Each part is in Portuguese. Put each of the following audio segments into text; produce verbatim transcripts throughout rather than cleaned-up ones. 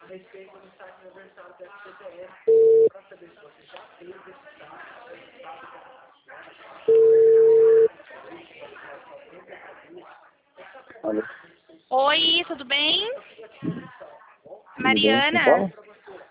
Alô? Oi, tudo bem? Tudo Mariana? bem?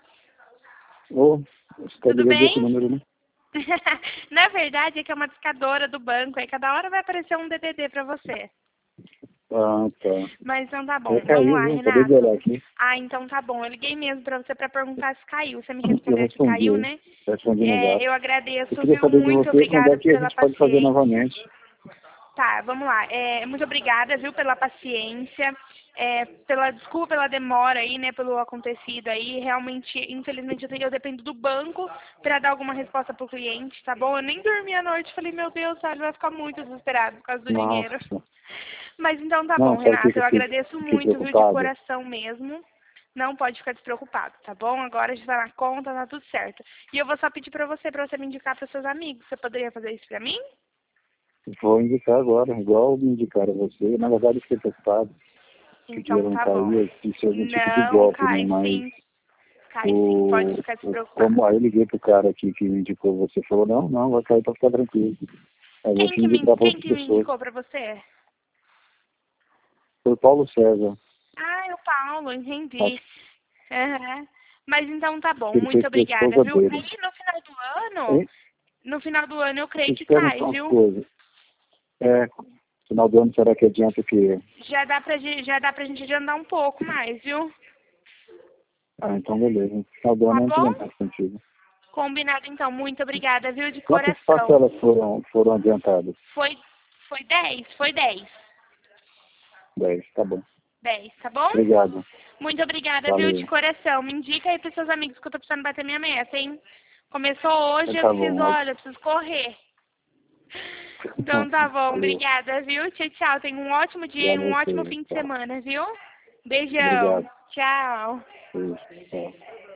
Ô, você tá Tudo ligando bem? desse número, né? Na verdade, é que é uma discadora do banco, aí cada hora vai aparecer um D D D pra você. Ah, tá. Mas então tá bom, Já vamos caiu, lá, viu? Acabei de olhar Renato. aqui. Ah, então tá bom. Eu liguei mesmo pra você pra perguntar se caiu. Você me Eu respondeu que respondi caiu, aí. né? Respondi no É, zap. eu Eu agradeço, queria viu? saber de Muito você quando é obrigada que a pela gente pode fazer paciência. novamente. Tá, vamos lá. É, muito obrigada, viu, pela paciência, é, pela desculpa pela demora aí, né, pelo acontecido aí. Realmente, infelizmente, eu, tenho- eu dependo do banco para dar alguma resposta pro cliente, tá bom? Eu nem dormi à noite, falei, meu Deus, sabe, vai ficar muito desesperado por causa do dinheiro. Nossa. Mas então tá bom, Não, sabe o que Renato, que eu eu fiquei, agradeço fiquei muito, viu, de preocupado? coração mesmo. Não pode ficar despreocupado, tá bom? Agora já tá na conta, tá tudo certo. E eu vou só pedir pra você, pra você me indicar pros seus amigos. Você poderia fazer isso pra mim? Vou indicar agora, igual me indicaram a você. Na verdade, eu fiquei preocupado que o Então dinheiro não tá bom. caía, que isso é algum tipo de Não, golpe, né? cai Mas sim. Cai sim, pode o, ficar o, despreocupado. como aí eu liguei pro cara aqui que me indicou você, falou, não, não, vai cair pra ficar tranquilo. Aí eu vou Quem te que me, indicar para quem outras que me pessoas. indicou pra você? Foi o Paulo César. Ah, é o Paulo, Acho entendi. Aham. Mas então tá bom, que ele muito fez pra obrigada, esposa viu? dele. Aí no final do ano, Hein? no final do ano eu creio Deixa eu que te cai, perguntar uma viu? coisa. É, final do ano, será que adianta o quê? Já dá pra, ge- já dá pra gente adiantar um pouco mais, viu? Ah, então beleza. Final do Tá ano eu entro em bom? contato contigo. Combinado então, muito obrigada, viu, de Quantas coração. parcelas foram, foram adiantadas? Foi, foi dez, foi dez. Dez, tá bom. Dez, tá bom? Obrigado. Muito obrigada, viu, de Valeu. coração. Me indica aí pros seus amigos que eu tô precisando bater minha meta, hein? Começou hoje, eu Tá preciso, bom, ótimo. olha, eu preciso correr. Então tá bom, Valeu. obrigada, viu? Tchau, tchau. Tenha um ótimo dia e Obrigado um a ótimo você. fim de Tchau. semana, viu? Beijão. Obrigado. Tchau. Beijo. Tchau.